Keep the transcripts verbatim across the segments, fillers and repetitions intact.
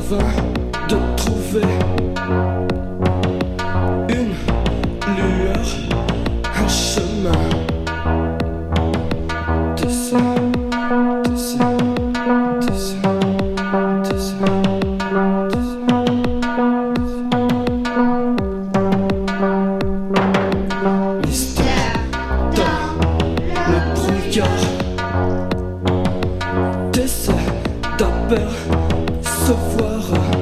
vain de trouver une lueur, un chemin. De ça, de ça, de ça, de ça, de ça. Mystère dans le brouillard. T'essaies d'apercevoir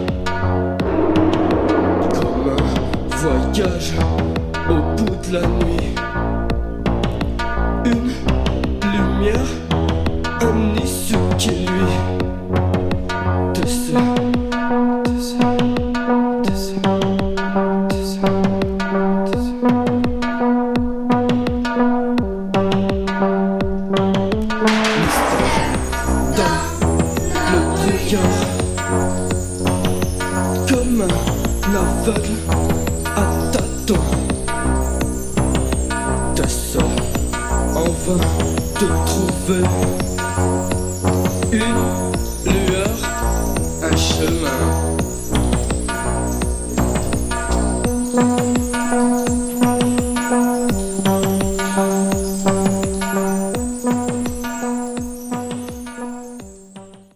comme un voyage au bout de la nuit. Une lumière, un issue qui lui de ça, de ça, de ça, de ça, de ça. Mystère dans le brouillard, comme un aveugle à tâtons. T'essaies en vain de trouver une lueur, un chemin.